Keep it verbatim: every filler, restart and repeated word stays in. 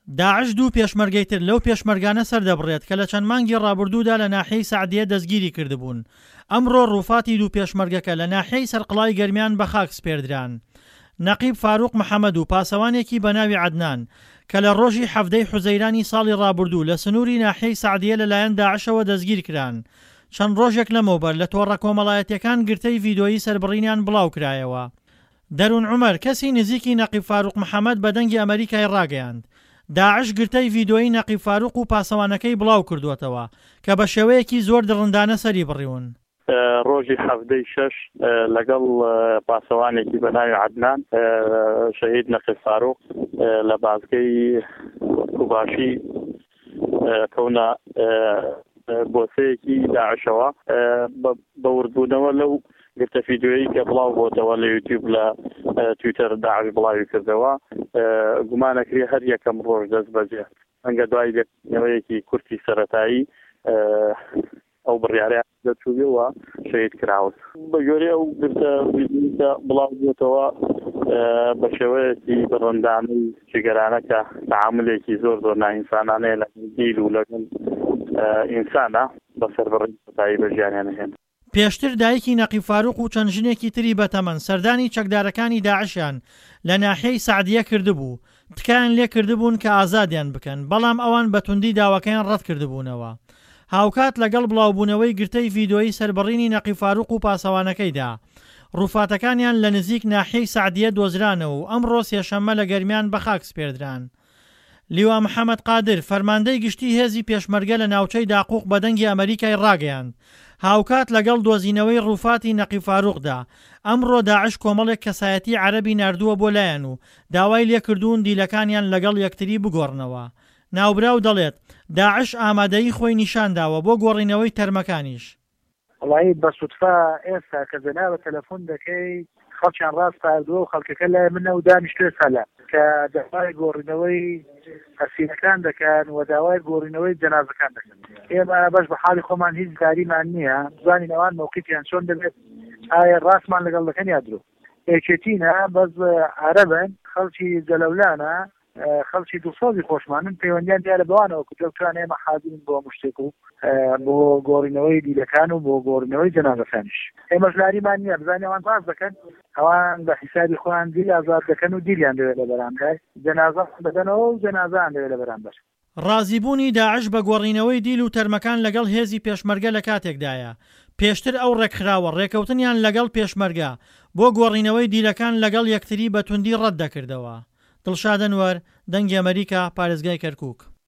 داعش دوو پێشمەرگەی تر لەو پێشمەرگانە سەردەبڕێت کە لە چەند مانگی ڕابردوودا لە ناحیەی سەعدیە دەستگیری کردبوون. ئەمڕۆ ڕووفاتی دوو پێشمەرگەکە لە ناحیەی سەرقڵای گەرمیان بە خاک سپێردران. نەقیب فاروق محەممەد و پاسەوانێکی بە ناوی عەدنان کە لە ڕۆژی حەڤدەی حوزەیرانی ساڵی ڕابردوو لە سنووری ناحیەی سەعدیە لەلایەن داعشەوە دەستگیر کران. چەند ڕۆژێک لەمەوبەر لە تۆڕە کۆمەڵایەتیەکان گرتەی ڤیدۆیی سەربڕینیان بڵاو کرایەوە. دەروون عومەر کەسی نزیکی نەقیب فاروق محەممەد بە دەنگی ئەمریکای ڕاگەیاند. داعش گرتەی ڤیدۆیی نەقیب فاروق و پاسەوانەکەی بڵاو کردووەتەوە کە بە شێوەیەکی زۆر دڕندانە سەری بڕیون. ڕۆژی حەڤدەی شەش لەگەڵ پاسەوانێکی بە ناوی عەدنان شەهید نەقیب فاروق لە بازگەی کوباشی کەونە بۆسەیەکی داعشەوە بە وردبوونەوە لەو گرتە ڤیدۆیی کە بڵاو بۆتەوە لە یوتیوب لە تویتەر داعش بڵاوی کردەوە گومانەکری هەر یەکەم ڕۆژ دەست بەجێ ئەنگە دوای لێکردنەوەیەکی کورتی سەرەتایی ئەو بڕیارەیە دەچووبێەوە شەهید کراوت. بە گوێرەی ئەو گرتە ڤیدۆیە بڵاو بۆتەوە بە شێوەیەکی بڕندانەی جگەرانە کە تەعاملێکی زۆر زۆر نائینسانانەیە لە دیل و لەگەڵ ئینسانە بە سەربڕی سەتایی بە ژیانیان هێن. پێشتر دایکی نەقیب فاروق و چەند ژنێکی تری بەتەمەن سەردانی چەکدارەکانی داعشیان لە ناحیەی سەعدیە کردبوو، تکایان لێ کردبوون کە ئازادیان بکەن، بەڵام ئەوان بەتوندی داواکەیان ڕەت کردبوونەوە. هاوکات لەگەڵ بڵاوبوونەوەی گرتەی ڤیدۆیی سەربڕینی نەقیب فاروق و پاسەوانەکەیدا ڕووفاتەکانیان لە نزیک ناحیەی سەعدیە دۆزرانەوە و ئەمڕۆ سێشەممە لە گەرمیان بە خاک سپێردران. لیوا محەممەد قادر فەرماندەی گشتی هێزی پێشمەرگە لە ناوچەی داقوق بە دەنگی ئەمریکای ڕاگەیاند هاوکات لەگەڵ دۆزینەوەی ڕووفاتی نەقیب فاروقدا ئەمڕۆ داعش کۆمەڵێک کەسایەتی عەرەبی ناردووە بۆ لایەن و داوای لێکردوون دیلەکانیان لەگەڵ یەکتری بگۆڕنەوە. ناوبراو دەڵێت داعش ئامادەیی خۆی نیشانداوە بۆ گۆڕینەوەی تەرمەکانیش. وڵی بە سوتفا ئێستا کە جەنابە تەلەفۆن دەکەی خەڵکیان ڕاست پاردووە و خەڵکەکە لای منە و دانیشتوێ سەلا کە داوای گۆڕینەوەی ئەسیرەکان دەکەن و داوای گۆڕینەوەی جەنازەکان دەکەن. ئێمە بەش بە حاڵی خۆمان هیچ کاریمان نییە، بزانین ئەوان موقیفیان چۆن دەبێت، ئایا ڕاستمان لەگەڵ دەکەن یا درۆ. ئێکێتینە بەس عەرەبن، خەڵکی جەلەولانە، خەڵکی دووسۆزی خۆشمانن، پەیوەندیان دیارە بەوانەوە کە دەوتوان ئێمە حاضرین بۆ مشتێک و بۆ گۆڕینەوەی دیلەکان و بۆ گۆڕینەوەی جەنازەکانیش. ئێمەش لاریمان نییە، بزانین ئەوان ڕاست دەکەن، ئەوان بە حیسابی خۆیان دیل ئازاد دەکەن و دیلیان دەوێت لە بەرامبەر جەنازە دەدەنەوە و جەنازەیان دەوێت لە بەرامبەر. ڕازیبوونی داعش بە گۆڕینەوەی دیل و تەرمەکان لەگەڵ هێزی پێشمەرگە لە کاتێکدایە. پێشتر ئەو ڕێکخراوە ڕێکەوتنیان لەگەڵ پێشمەرگە بۆ گۆڕینەوەی دیلەکان لەگەڵ یەکتری بە توندی ڕەت دەکردەوە. دڵشاد ئەنوەر، دەنگی ئەمریکا، پارێزگای کەرکووک.